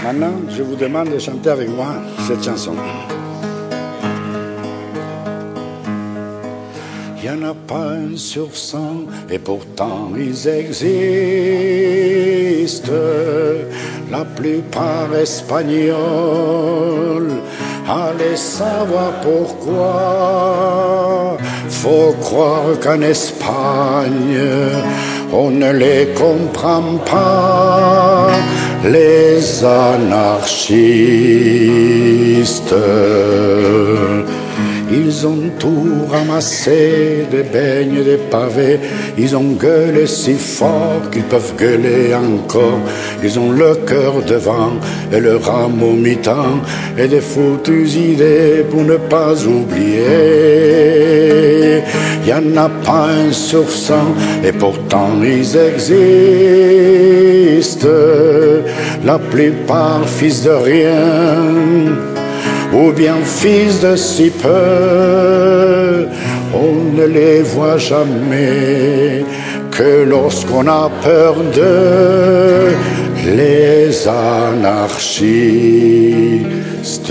Maintenant, je vous demande de chanter avec moi cette chanson. Il n'y en a pas un sur 100 et pourtant ils existent. La plupart espagnols. Allez savoir pourquoi. Faut croire qu'en Espagne on ne les comprend pas, les anarchistes. Ils ont tout ramassé, des beignes, des pavés. Ils ont gueulé si fort qu'ils peuvent gueuler encore. Ils ont le cœur devant et le rameau mi-temps et des foutues idées pour ne pas oublier. Il n'y en a pas un sur 100 et pourtant ils existent. La plupart fils de rien ou bien fils de si peu, on ne les voit jamais que lorsqu'on a peur d'eux, les anarchistes.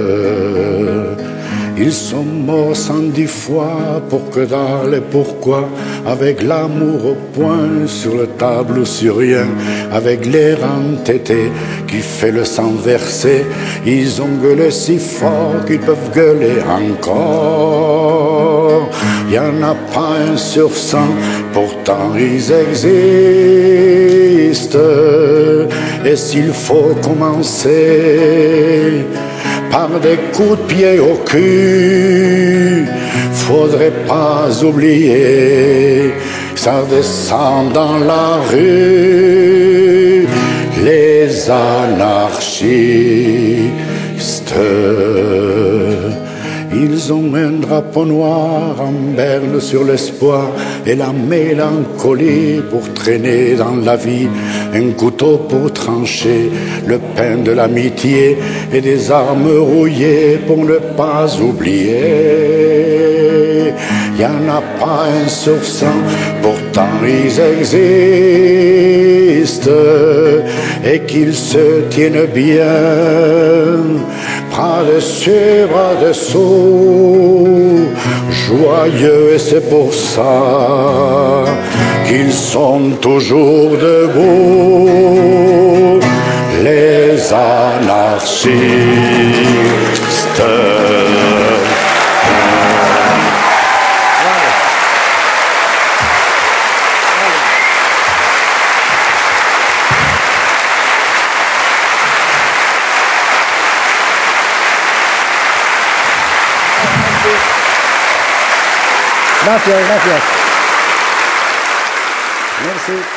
Ils sont morts 110 fois pour que dalle et pourquoi, avec l'amour au point, sur le tableau sur rien, avec l'air entêté qui fait le sang versé, ils ont gueulé si fort qu'ils peuvent gueuler encore. Il n'y en a pas un sur 100, pourtant ils existent. Et s'il faut commencer par des coups de pied au cul, faudrait pas oublier, ça descend dans la rue, les anarchistes. Ils ont un drapeau noir en berne sur l'espoir et la mélancolie pour traîner dans la vie, un couteau pour trancher le pain de l'amitié et des armes rouillées pour ne pas oublier. Il n'y en a pas un sur 100, pourtant ils existent et qu'ils se tiennent bien, bras dessus, bras dessous, joyeux, et c'est pour ça qu'ils sont toujours debout, les anarchistes. Gracias, gracias. Merci.